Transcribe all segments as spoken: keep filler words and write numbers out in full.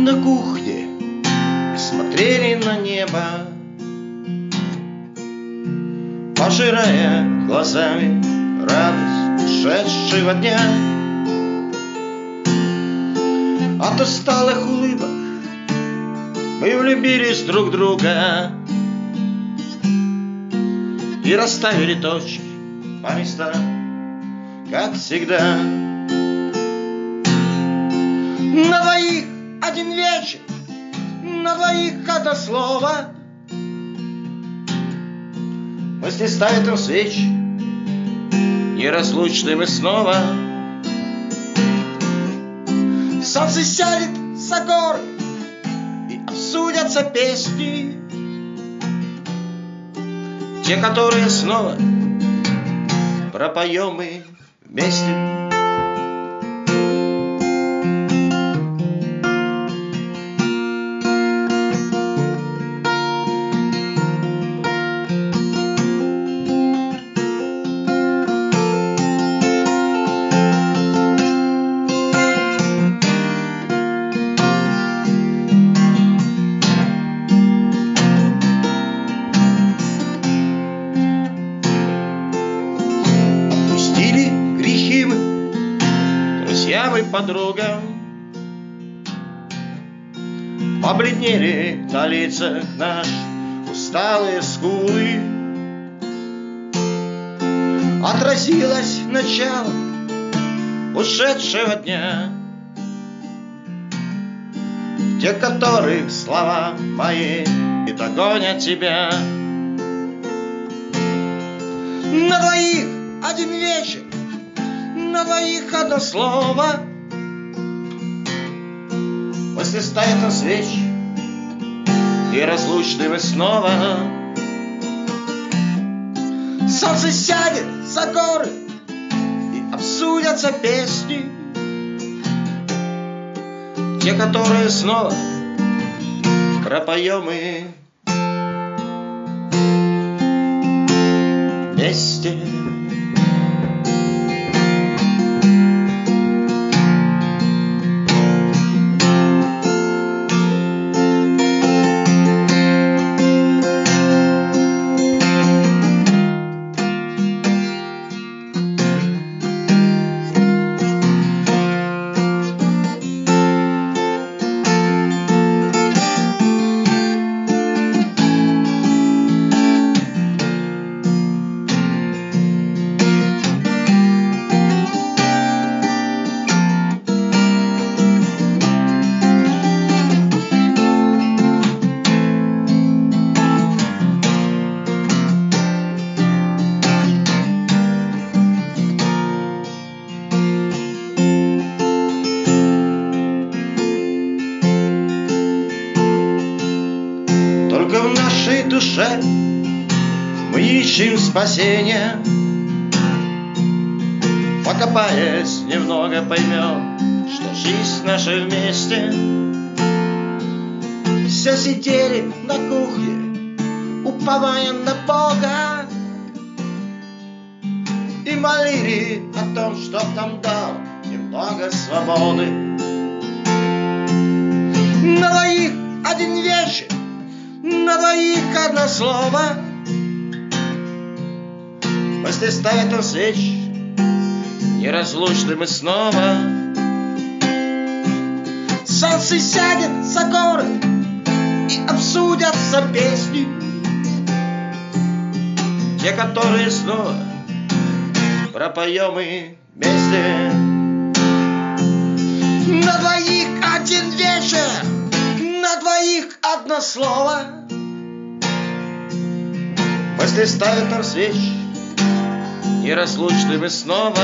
на кухне и смотрели на небо, пожирая глазами радость ушедшего дня. От усталых улыбок мы влюбились друг в друга и расставили точки по местам, как всегда. На двоих один вечер, на двоих одно слово. Мысли ставят им свечи, неразлучны мы снова. Солнце сядет за горы и обсудятся песни, те, которые снова пропоем мы вместе. Друзьям и подругам побледнели на лицах наши усталые скулы. Отразилось начало ушедшего дня, те, которых слова мои и догонят тебя. На двоих один вечер, на двоих одно слово. Мысли ставят на свечи, и разлучны мы снова. Солнце сядет за горы и обсудятся песни, те, которые снова пропоем мы вместе. Только в нашей душе мы ищем спасения, покопаясь немного, поймем, что жизнь наша вместе. Все сидели на кухне, уповая на Бога, и молили о том, чтоб нам дал немного свободы. На двоих один вечер, на двоих одно слово. Мысли ставят нам свечи, неразлучны мы снова. Солнце сядет за горы и обсудятся песни, те, которые снова пропоем мы вместе. На двоих один вечер, на двоих одно слово. Мысли ставят нам свечи, неразлучны мы снова.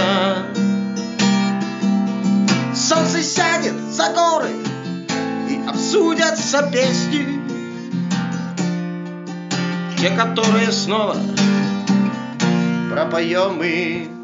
Солнце сядет за горы и обсудятся песни, те, которые снова пропоем мы